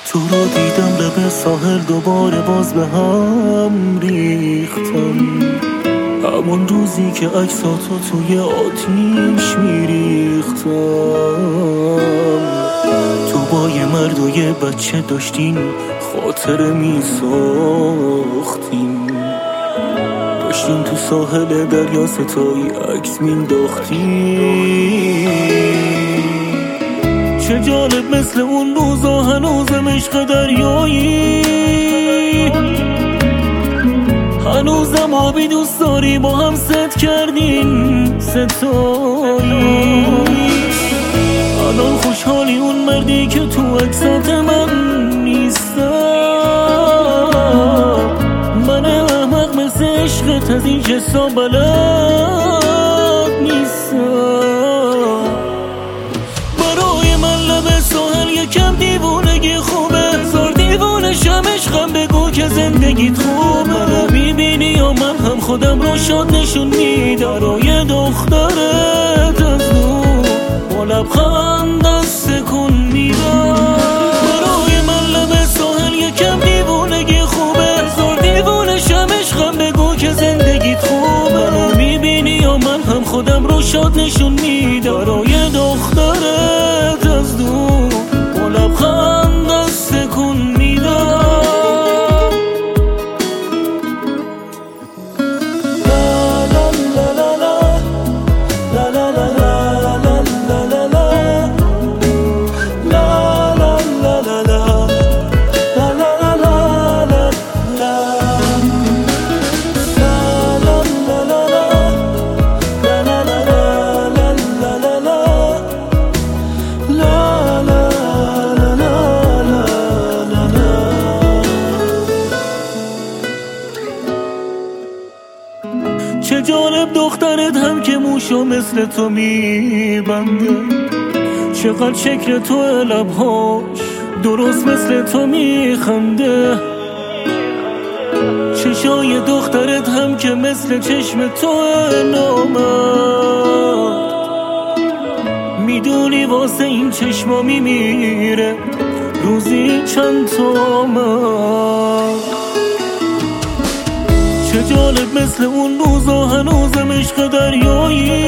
تو رو دیدم لب ساحل دوباره باز به هم ریختم، همون روزی که عکساتو توی آتیش میریختم. تو با یه مرد و یه بچه داشتین خاطره میساختین، داشتین تو ساحل دریا ستایی عکس مینداختین. چه جالب مثل اون روزا هنوزم عشق دریایی، هنوزم آبی دوست داری با هم ست کردین ستایی. الان خوشحالی اون مردی که تو عکسات من نیستم، من احمق مثل عشقت از این جسا بلد نیستم. برای من لب ساحل یکم دیوونگی خوبه، زار دیوونشم عشقم بگو که زندگیت خوبه. میبینی یا من هم خودم رو شاد نشون میدم، برای دخترت از دور با لبخند دست کن میدم. برای من لب ساحل یکم دیوونگی خوبه، زار دیوونشم عشقم بگو که زندگیت خوبه. میبینی یا من هم خودم رو شاد نشون میدم، برای دخترت از دور با لبخند دست کن میدم. چه جالب دخترت هم که موشو مثل تو میبنده، چقدر شکل تو لبهاش درست مثل تو میخنده. چشای دخترت هم که مثل چشم تو نامرد، میدونی واسه این چشما میمیره روزی چند تومن. چه جالب مثل اون روزا هنوزم عشق دریایی،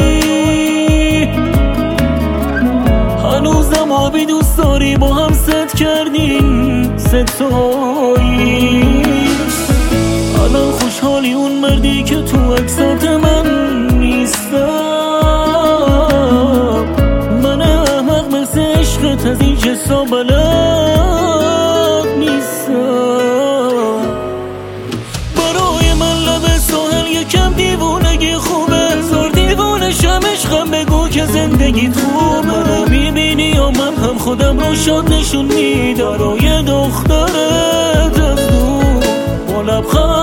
هنوزم آبی دوست داری با هم ست کردین ستایی. الان خوشحالی اون مردی که تو عکسات من نیستم، من احمق مثل عشقت از این جسا بلد نیستم. یکم دیوونگی خوبه، زار دیوونشم عشقم بگو که زندگیت خوبه. میبینی یا من هم خودم رو شاد نشون میدم، برای دخترت از دور با لبخند